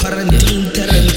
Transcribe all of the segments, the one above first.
quarantine,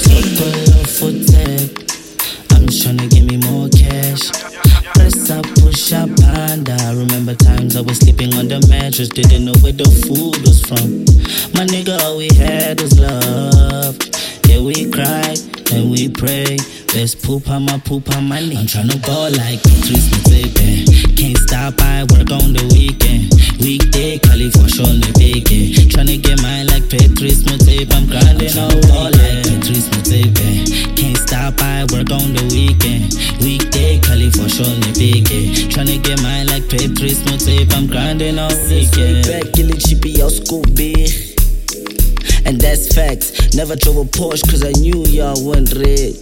quarantine. I'm tryna get me more cash. Press up, push up, panda. Remember times I was sleeping on the mattress, didn't know where the food was from. My nigga, all we had was love. Yeah, we cried and we prayed. There's poop on my knee. I'm tryna ball like Patrice Motsepe. Can't stop, I work on the weekend. Weekday, Cali for sure, biggie. Tryna get mine like Patrice Motsepe. I'm grinding all ball like Patrice Motsepe. Can't stop, I work on the weekend. Weekday, Cali for sure, biggie. Tryna get mine like Patrice Motsepe. I'm grinding all weekend. Back, kill it, chippy, your school big. And that's facts. Never drove a Porsche cause I knew y'all weren't red.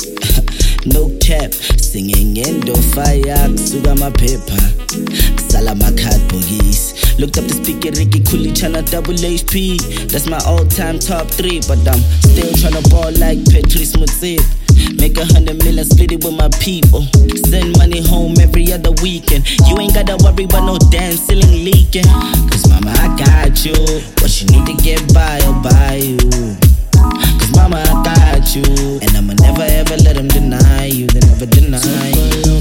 No cap, singing endo fire, suga my paper, sala my card bogies. Looked up the speaker, Ricky Cooley, channel double HP. That's my all-time top 3, but I'm still tryna ball like Patrice Motsepe. Make 100 million, split it with my people. Send money home every other weekend. You ain't gotta worry about no damn ceiling leaking. Cause mama, I got you. What you need to get by, I'll buy you. Cause mama, I got you. And I'ma never ever let them deny you. They never deny you.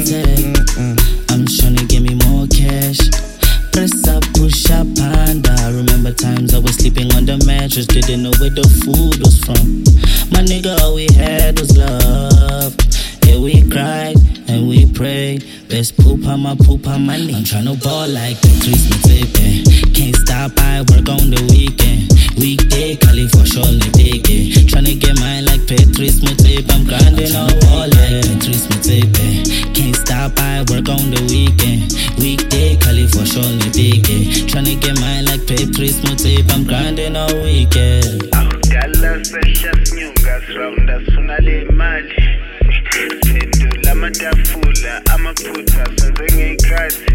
I'm tryna get me more cash. Press up, push up, panda. Remember times I was sleeping on the mattress, didn't know where the food was from. My nigga, all we had was love. Yeah, we cried and we prayed. There's poop on my knee. I'm tryna ball like Patrice Motsepe. Can't stop, I work on the weekend. Weekday, Cali for sure, biggie. Tryna get mine like Patrice Motsepe. I'm grinding all ball like Patrice Motsepe. Can't stop, I work on the weekend. Weekday, Cali for sure, biggie. Tryna get mine like Patrice Motsepe. I'm grinding all weekend. Dallas precious nyungas round us funale mali. Pendula matafula amaphutha senze ngekhathi.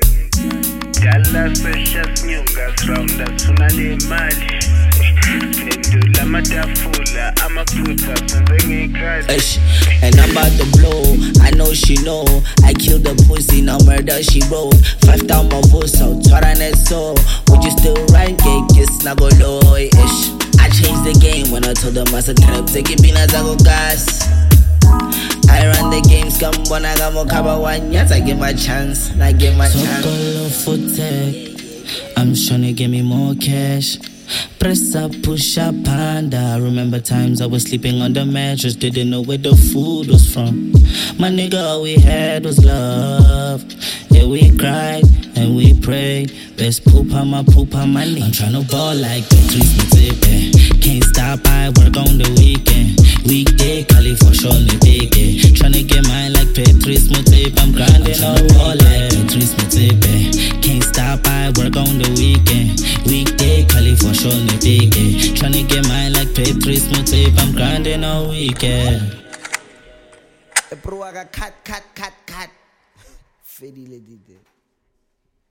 Dallas precious nyungas round us funale mali. Pendula matafula amaphutha senze ngekhathi. And I'm about to blow, I know she know. I killed the pussy, now murder she wrote. 5 down my voice, so twara net so. Would you still rhyme, get kiss, nago loy-ish. I changed the game when I told them I said trap, take it bin as I go gas. I run the games, come when I got more cover one, yes, I give my chance, I give my chance. I'm tryna get me more cash. Press up, push up, panda. Remember times I was sleeping on the mattress, didn't know where the food was from. My nigga, all we had was love. Yeah, we cried and we prayed. There's poop on my knee. I'm tryna ball like Patrice Motsepe. Can't stop, I work on the weekend. Weekday, Cali for sure, biggie. Tryna get mine like Patrice Motsepe. I'm grinding all ball like Patrice Motsepe. Can't stop, I work on the weekend. Weekday, Cali for sure, biggie. Tryna get mine like Patrice Motsepe. I'm grinding all weekend. Cut. Fedi le dite.